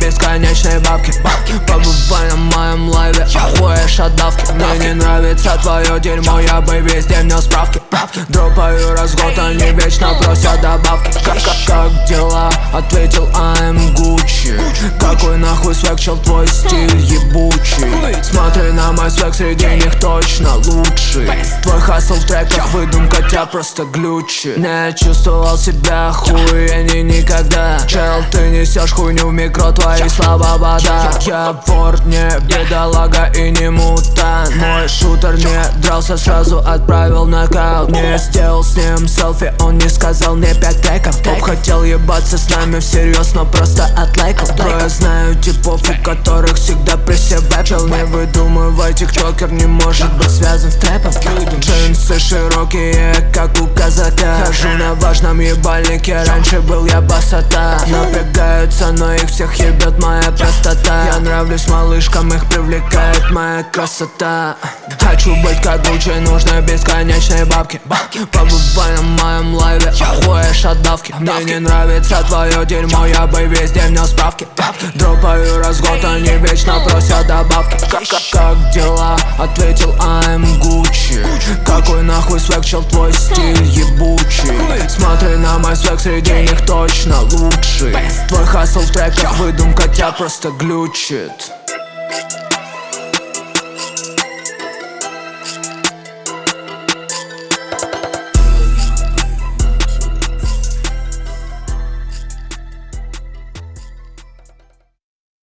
бесконечные бабки. Побывай на моем лайве, охуешь от давки. Мне не нравится твое дерьмо, я бы везде внес справки. Дропаю раз в год, они вечно просят добавки. Как дела? Ответил I'm Gucci. Какой нахуй свек, чел, твой стиль ебучий. Смотри на мой свек, среди них точно лучший. Твой хасл в треках, выдумка, тебя просто глючит. Не чувствовал себя охуенней никогда. Чел, ты несешь хуйню в микро, твои слова вода. Я вор, не бедолага и не мутант. Мой шутер не дрался, сразу отправил нокаут. Не сделал с ним селфи, он не сказал мне 5 треков. Поп хотел ебаться с нами всерьез, но просто отлайкал. Трое знаю типов, у которых всегда присевай. Чел, не выдумывай, тиктокер не может быть связан с трэпом. Джинсы широкие, как у казака. Хожу на важном ебальнике, раньше был я басота. Напрягаются, но их всех ебет моя простота. Я нравлюсь малышкам, их привлекает моя красота. Хочу быть как Гуччи, нужны бесконечные бабки. Побывай на моем лайве, охуешь от давки. Мне не нравится твое дерьмо, я бы везде внес справки. Дропаю раз в год, они вечно просят добавки. Как дела? Ответил I'm Gucci. Какой нахуй свек, чел, твой стиль ебучий. Смотри на мой свек, среди них точно лучший. Твой хасл в треках, выдумка, тебя просто глючит.